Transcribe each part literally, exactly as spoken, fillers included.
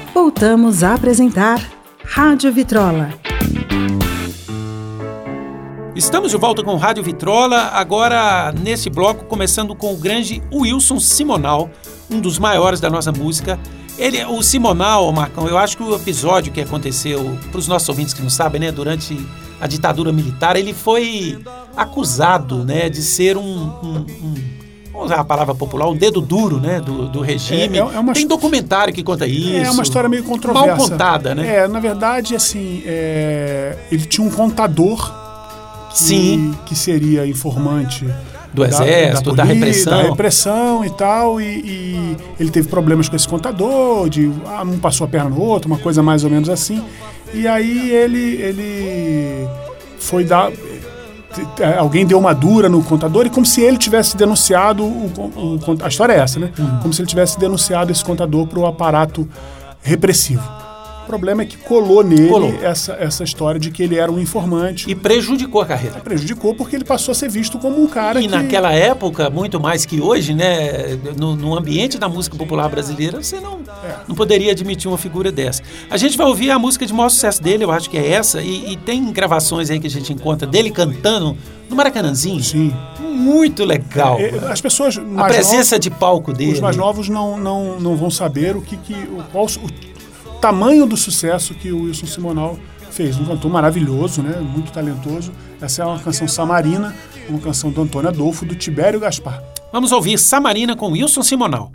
Voltamos a apresentar Rádio Vitrola. Estamos de volta com Rádio Vitrola, agora nesse bloco começando com o grande Wilson Simonal, um dos maiores da nossa música. Ele, o Simonal, Marcão, eu acho que o episódio que aconteceu, para os nossos ouvintes que não sabem, né, durante a ditadura militar, ele foi acusado, né, de ser um, um, um vamos usar a palavra popular, um dedo duro, né, do, do regime. É, é uma, Tem documentário que conta isso. É uma história meio controversa. Mal contada, né? É, na verdade, assim, é, ele tinha um contador que, Sim. que seria informante do exército, da, da, polícia, da repressão. Da repressão e tal, e, e ele teve problemas com esse contador, de ah, um passou a perna no outro, uma coisa mais ou menos assim. E aí ele, ele foi dar... Alguém deu uma dura no contador e como se ele tivesse denunciado... O, o, a história é essa, né? Uhum. Como se ele tivesse denunciado esse contador para o aparato repressivo. O problema é que colou nele colou. Essa, essa história de que ele era um informante. E prejudicou a carreira. Prejudicou porque ele passou a ser visto como um cara e que... E naquela época, muito mais que hoje, né, no, no ambiente da música popular brasileira, você não, é. não poderia admitir uma figura dessa. A gente vai ouvir a música de maior sucesso dele, eu acho que é essa, e, e tem gravações aí que a gente encontra dele cantando no Maracanãzinho. Sim. Muito legal. É, as pessoas mais A presença novos, de palco dele. Os mais novos não, não, não vão saber o que... que o, qual, o, tamanho do sucesso que o Wilson Simonal fez. Um cantor maravilhoso, né? Muito talentoso. Essa é uma canção Samarina, uma canção do Antônio Adolfo, do Tibério Gaspar. Vamos ouvir Samarina com Wilson Simonal.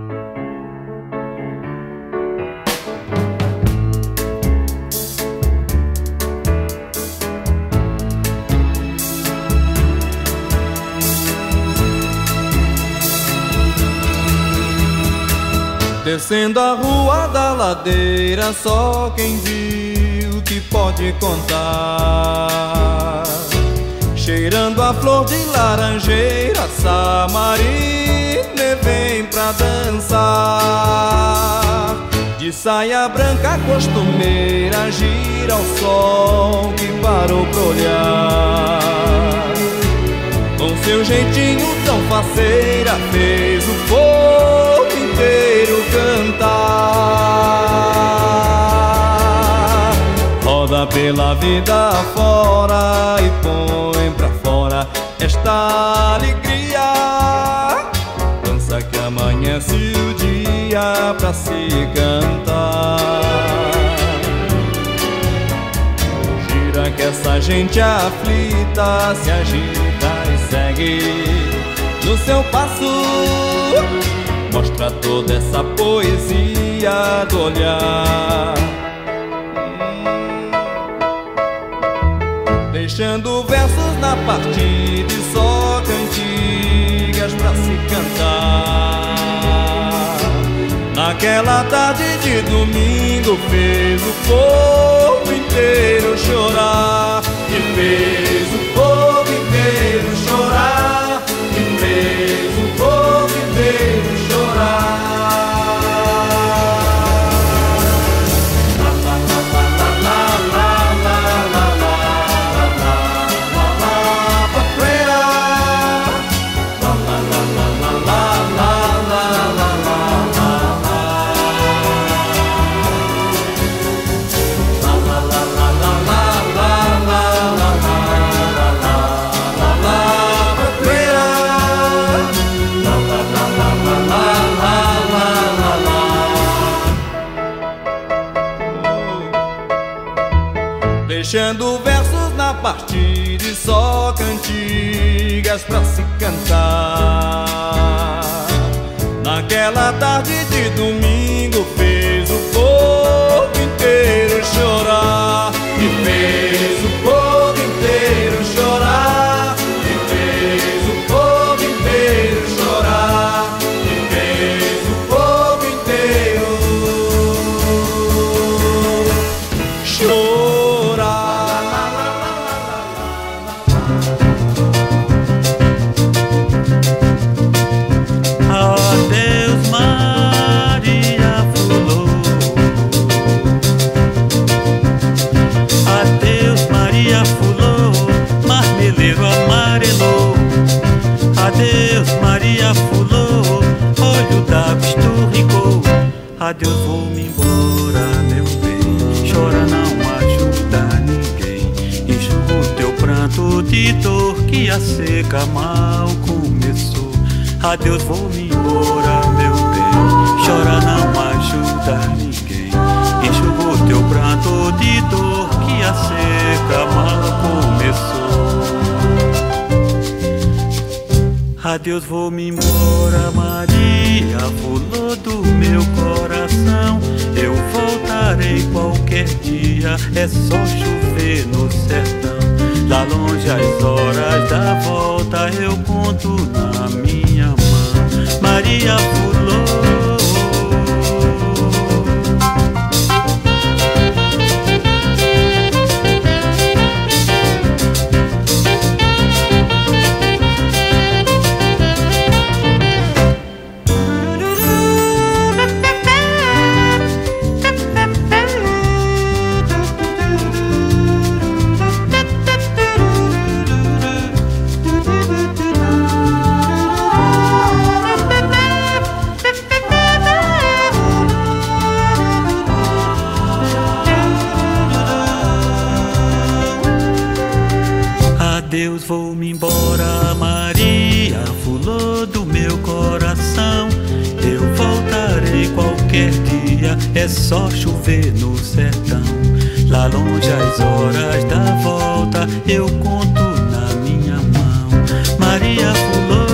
Descendo a rua da ladeira, só quem viu que pode contar. Cheirando a flor de laranjeira, Samarina vem pra dançar. De saia branca costumeira, gira ao sol que parou pra olhar. Com seu jeitinho tão faceira, fez o povo inteiro cantar. Roda pela vida fora e põe pra fora esta alegria. Dança que amanhece o dia pra se cantar. Gira que essa gente aflita se agita e segue no seu passo. Mostra toda essa poesia do olhar, deixando versos na partida e só cantigas pra se cantar. Naquela tarde de domingo fez o povo inteiro chorar. E fez o povo inteiro chorar. E fez o povo inteiro chorar. Deixando versos na partida e só cantigas pra se cantar. Naquela tarde de domingo fez o povo inteiro chorar. E fez o povo inteiro chorar. E fez o povo inteiro chorar. E fez o povo inteiro chorar. Adeus, Maria. Adeus, vou-me embora, meu bem. Chora, não ajuda ninguém. Enxuga o teu pranto de dor que a seca mal começou. Adeus, vou-me embora, meu bem. Chora, não ajuda ninguém. Enxuga o teu pranto de dor que a seca mal começou. Adeus, vou-me embora, Maria, flor do meu coração. Eu voltarei qualquer dia, é só chover no sertão. Lá longe as horas da volta eu conto na minha mão. Maria, flor. Adeus, vou-me embora, Maria, flor do meu coração. Eu voltarei qualquer dia, é só chover no sertão. Lá longe as horas da volta eu conto na minha mão. Maria, flor.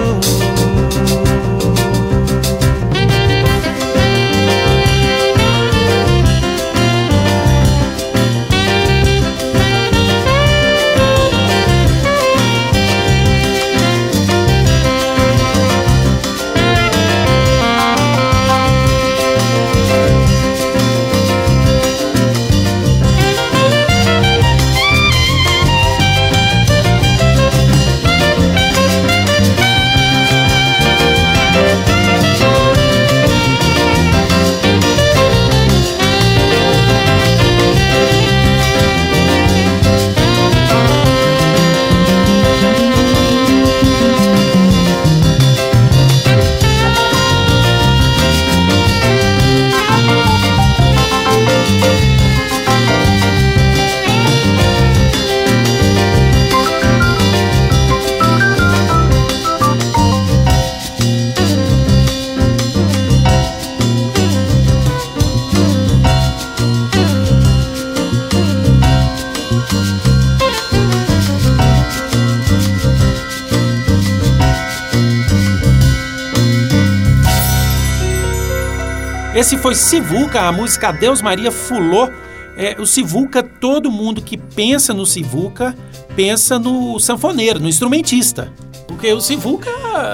Esse foi Sivuca, a música Adeus Maria Fulô. É, o Sivuca, todo mundo que pensa no Sivuca, pensa no sanfoneiro, no instrumentista. Porque o Sivuca...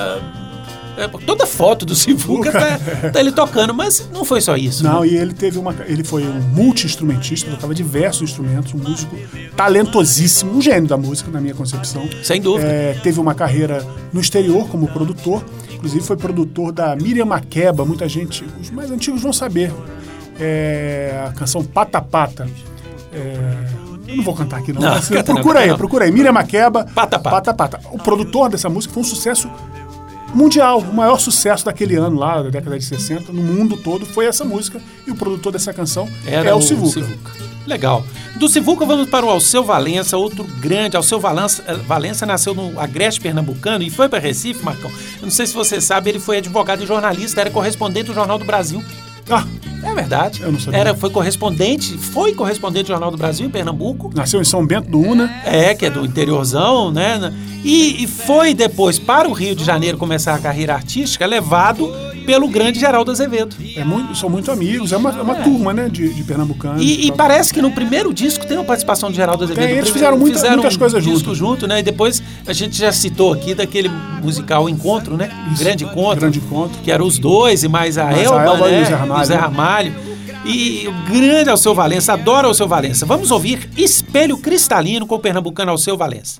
É, toda foto do Sivuca tá, tá ele tocando, mas não foi só isso. Não, né? e ele teve uma... Ele foi um multi-instrumentista, tocava diversos instrumentos, um músico talentosíssimo, um gênio da música, na minha concepção. Sem dúvida. É, teve uma carreira no exterior como produtor, inclusive foi produtor da Miriam Makeba, muita gente, os mais antigos vão saber, é, a canção Pata Pata. É, eu não vou cantar aqui não, não mas, canta procura não, aí, não. procura aí, Miriam Makeba, Pata Pata. Pata Pata. O produtor dessa música foi um sucesso mundial, o maior sucesso daquele ano lá, da década de sessenta, no mundo todo, foi essa música, e o produtor dessa canção Era é o, o Sivuca. Sivuca. Legal. Do Sivuca vamos para o Alceu Valença, outro grande. Alceu Valença, Valença nasceu no Agreste Pernambucano e foi para Recife, Marcão. Eu não sei se você sabe, ele foi advogado e jornalista, era correspondente do Jornal do Brasil. Ah, é verdade. Eu não sabia. Era, foi correspondente, foi correspondente do Jornal do Brasil em Pernambuco. Nasceu em São Bento do Una. É, que é do interiorzão, né? E, e foi depois para o Rio de Janeiro começar a carreira artística, levado pelo grande Geraldo Azevedo. É muito, são muito amigos, é uma, é uma é. turma, né, de, de pernambucanos. E, e parece que no primeiro disco tem uma participação de Geraldo Azevedo. Tem, eles primeiro, fizeram, muita, fizeram muitas um coisas disco juntos. junto, né? E depois a gente já citou aqui daquele musical Encontro, né? Isso, Grande Encontro. Grande Encontro. Que eram os dois e mais a mais Elba, a Elba né? E o Zé Ramalho. E o Zé Ramalho. E o grande Alceu Valença, adoro Alceu Valença. Vamos ouvir Espelho Cristalino com o pernambucano Alceu Valença.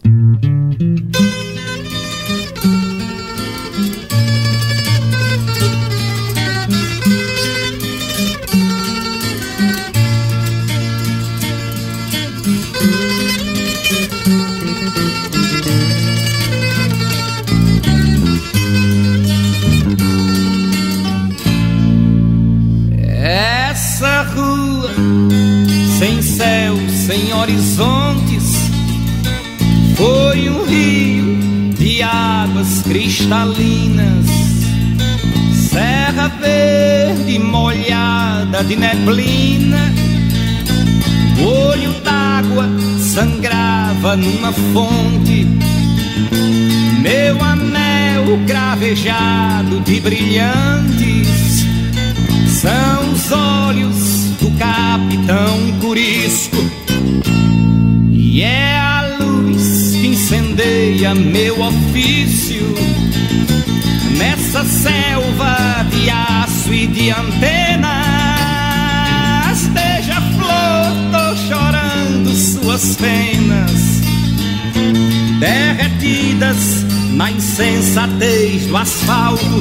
Essa rua sem céu, sem horizontes, foi um rio de águas cristalinas, serra verde molhada de neblina. O olho d'água sangrava numa fonte, meu anel cravejado de brilhantes são os olhos do capitão Curisco, e é a luz que incendeia meu ofício nessa selva de aço e de antenas. Beija-flor, tô chorando suas penas, derretidas na insensatez do asfalto.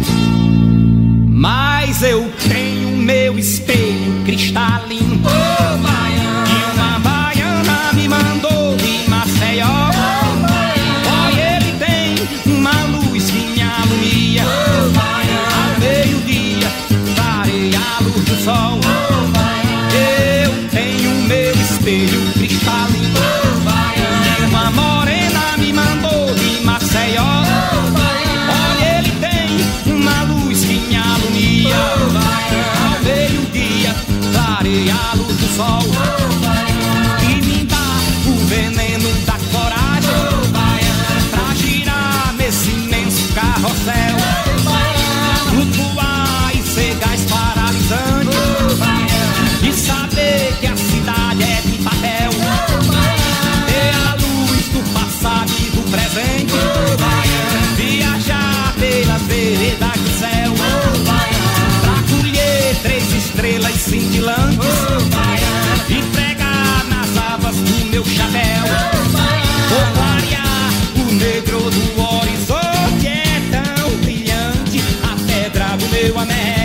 Mas eu tenho meu espelho cristalino, oh, baiana, que uma baiana me mandou de Maceió. Oh, ele tem uma luz que me alumia, oh, ao meio-dia clareia a luz do sol. Oh, eu tenho meu espelho cristalino, oh, que uma morena me mandou de Maceió. Oh, ele tem uma luz que me alumia, ao meio-dia clareia a luz do sol, e me dá o veneno da coragem pra girar nesse imenso carrossel, flutuar e ser gás paralisante, e saber que a cidade é de papel, ter a luz do passado e do presente, viajar pelas veredas do céu, pra colher três estrelas cintilantes, e pregar nas abas do meu chapéu, vou clarear o negro do horizonte, é tão brilhante a pedra do meu anel.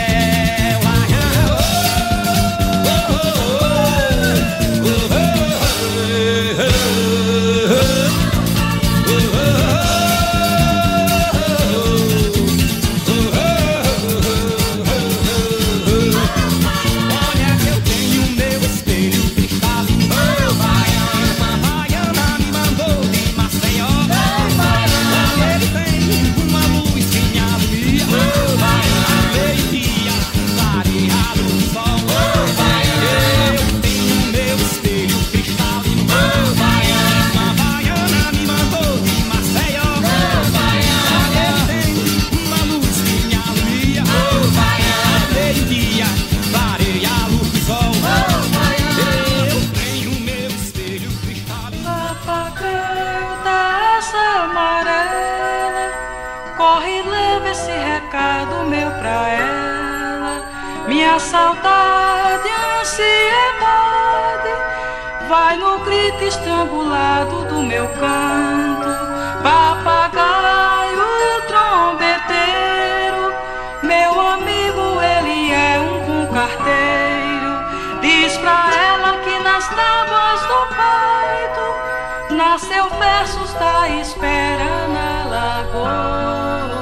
Minha saudade, ansiedade, vai no grito estrangulado do meu canto. Papagaio trombeteiro, meu amigo, ele é um carteiro. Diz pra ela que nas tábuas do peito nasceu versos da espera na lagoa.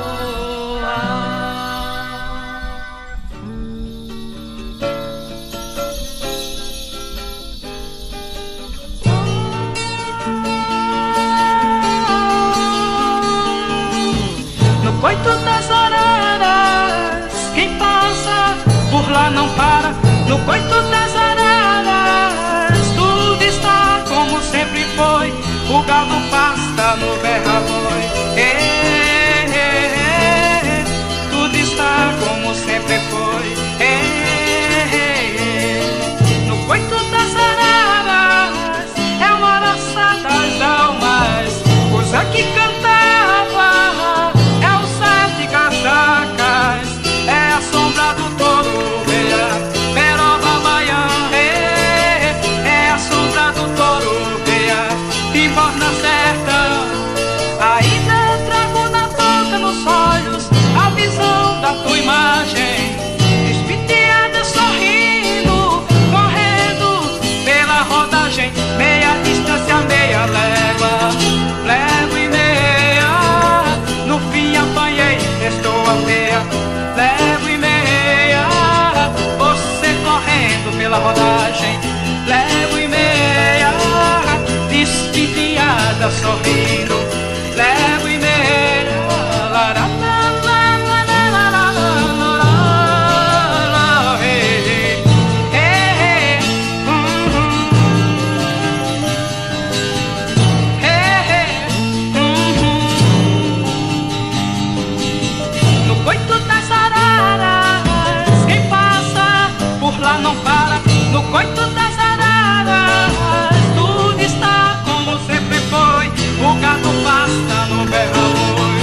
Coito das araras, quem passa por lá não para. No coito das araras, tudo está como sempre foi. O gado pasta no berra-boi, eh, eh, eh, tudo está como sempre foi. Eh, eh, eh. No coito das araras, é uma raça das almas, coisa que cantava. É a sombra do touro, peroba baiana, é, é a sombra do touro, e morna certa, ainda trago pela rodagem, lego e meia, despenteada sorrindo, lego e meia, lará. Não para, no coito das araras, tudo está como sempre foi, o gato pasta no berro-boi.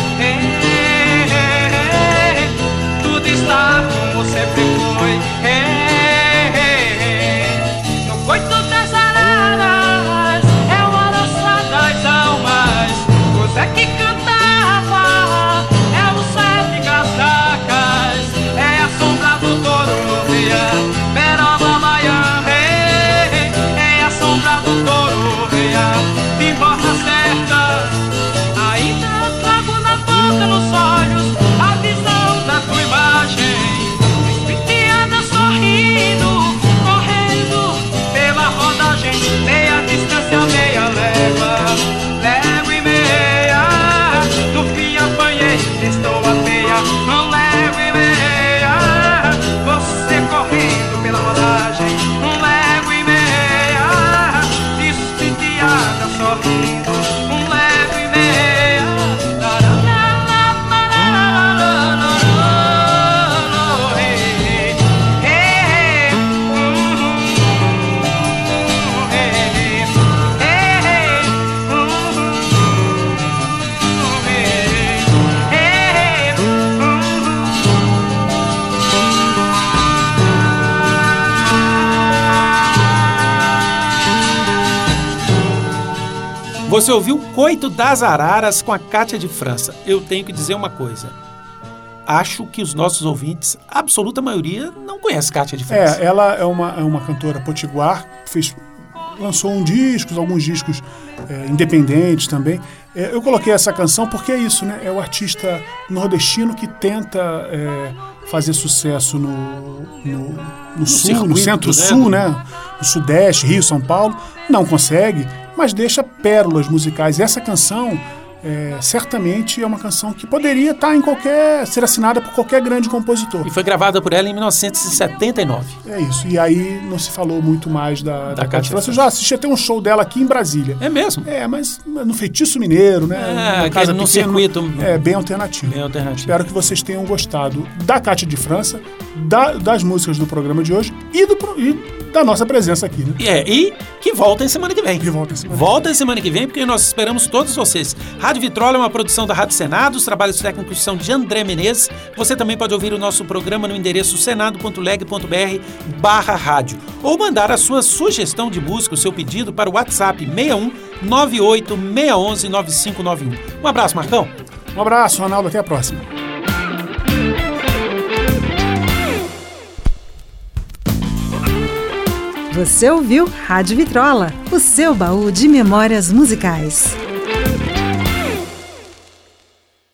Tudo está como sempre foi, no coito das araras, é o araçá das almas, o Zé que cantava, é o sete casacas, é a sombra do touro no dia. Peroba Baiana, é a sombra do touro, de porta certa. Ainda trago na boca, nos olhos, a visão da tua imagem, despenteada sorrindo, correndo pela rodagem, meia distância, meia leva, lego e meia, no fim apanhei, estou a meia, não lego e meia, você correndo pela rodagem, um lego e meia, despenteada sorrindo, um lego e meia, Você ouviu Coito das Araras com a Cátia de França. Eu tenho que dizer uma coisa. Acho que os nossos ouvintes, a absoluta maioria, não conhece Cátia de França. É, ela é uma, é uma cantora potiguar, fez, lançou um disco, alguns discos é, independentes também. É, eu coloquei essa canção porque é isso, né? É o artista nordestino que tenta é, fazer sucesso no, no, no, no sul, circuito, no centro-sul, né? né? No sudeste, Rio, São Paulo. Não consegue, mas deixa pérolas musicais. E essa canção, é, certamente, é uma canção que poderia estar em qualquer, ser assinada por qualquer grande compositor. E foi gravada por ela em mil novecentos e setenta e nove. É isso. E aí não se falou muito mais da, da, da Cátia de França. Eu já assisti até um show dela aqui em Brasília. É mesmo? É, mas no Feitiço Mineiro, né? É, casa no circuito. É, bem alternativo. Bem alternativo. Espero que vocês tenham gostado da Cátia de França, da, das músicas do programa de hoje e do e da nossa presença aqui, né? É, e que voltem semana que vem. Que voltem semana Voltem que vem. semana que vem, porque nós esperamos todos vocês. Rádio Vitrola é uma produção da Rádio Senado, os trabalhos técnicos são de André Menezes. Você também pode ouvir o nosso programa no endereço senado ponto leg ponto br barra rádio ou mandar a sua sugestão de música, o seu pedido para o WhatsApp seis um nove oito seis um um nove cinco nove um. Um abraço, Marcão. Um abraço, Ronaldo. Até a próxima. Você ouviu Rádio Vitrola, o seu baú de memórias musicais.